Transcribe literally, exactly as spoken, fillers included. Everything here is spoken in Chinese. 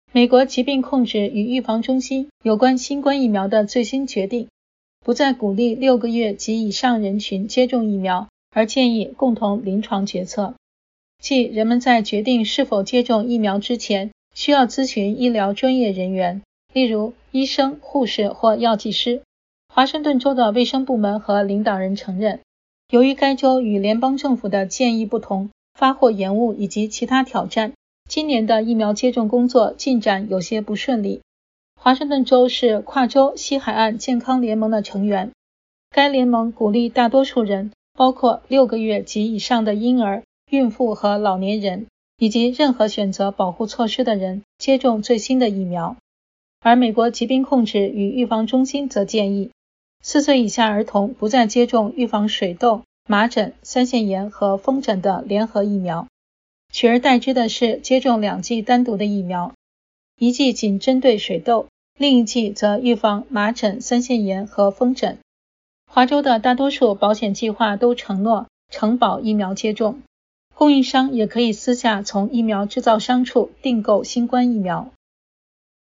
美国疾病控制与预防中心有关新冠疫苗的最新决定，不再鼓励六个月及以上人群接种疫苗，而建议共同临床决策，即人们在决定是否接种疫苗之前，需要咨询医疗专业人员，例如医生、护士或药剂师。华盛顿州的卫生部门和领导人承认，由于该州与联邦政府的建议不同，发货延误以及其他挑战，今年的疫苗接种工作进展有些不顺利。华盛顿州是跨州西海岸健康联盟的成员，该联盟鼓励大多数人，包括六个月及以上的婴儿、孕妇和老年人，以及任何选择保护措施的人接种最新的疫苗。而美国疾病控制与预防中心则建议，四岁以下儿童不再接种预防水痘、麻疹、腮腺炎和风疹的联合疫苗，取而代之的是接种两剂单独的疫苗，一剂仅针对水痘，另一剂则预防麻疹、腮腺炎和风疹。华州的大多数保险计划都承诺承保疫苗接种，供应商也可以私下从疫苗制造商处订购新冠疫苗。